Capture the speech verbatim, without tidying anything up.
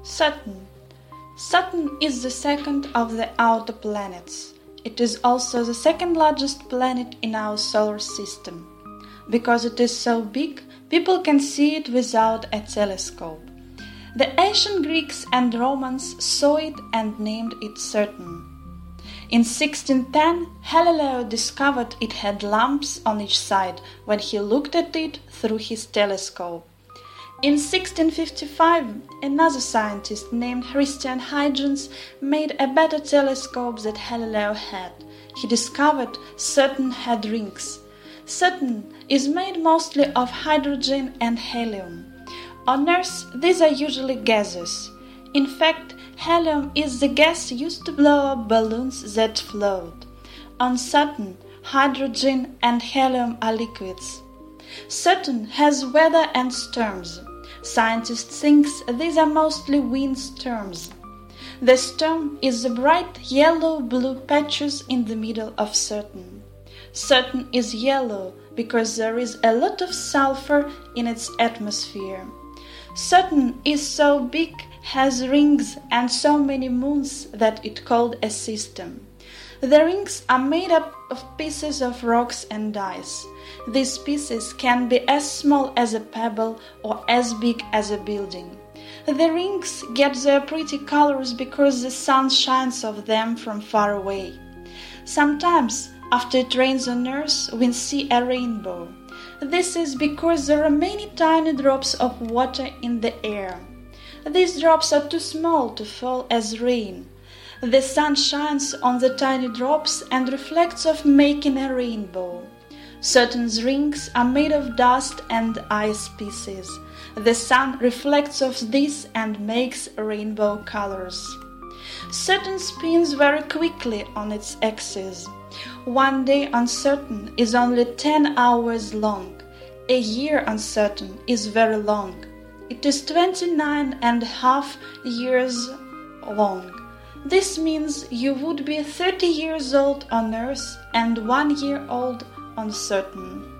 Saturn. Saturn is the second of the outer planets. It is also the second largest planet in our solar system. Because it is so big, people can see it without a telescope. The ancient Greeks and Romans saw it and named it Saturn. In sixteen ten, Galileo discovered it had lamps on each side when he looked at it through his telescope. In sixteen fifty-five, another scientist named Christian Huygens made a better telescope than Galileo had. He discovered Saturn had rings. Saturn is made mostly of hydrogen and helium. On Earth, these are usually gases. In fact, helium is the gas used to blow up balloons that float. On Saturn, hydrogen and helium are liquids. Saturn has weather and storms. Scientists think these are mostly wind storms. The storm is the bright yellow-blue patches in the middle of Saturn. Saturn is yellow because there is a lot of sulfur in its atmosphere. Saturn is so big, has rings and so many moons that it called a system. The rings are made up of pieces of rocks and ice. These pieces can be as small as a pebble or as big as a building. The rings get their pretty colors because the sun shines off them from far away. Sometimes, after it rains on Earth, we see a rainbow. This is because there are many tiny drops of water in the air. These drops are too small to fall as rain. The sun shines on the tiny drops and reflects off, making a rainbow. Saturn's rings are made of dust and ice pieces. The sun reflects off this and makes rainbow colors. Saturn spins very quickly on its axis. One day on Saturn is only ten hours long. A year on Saturn is very long. It is twenty-nine and a half years long. This means you would be thirty years old on Earth and one year old on Saturn.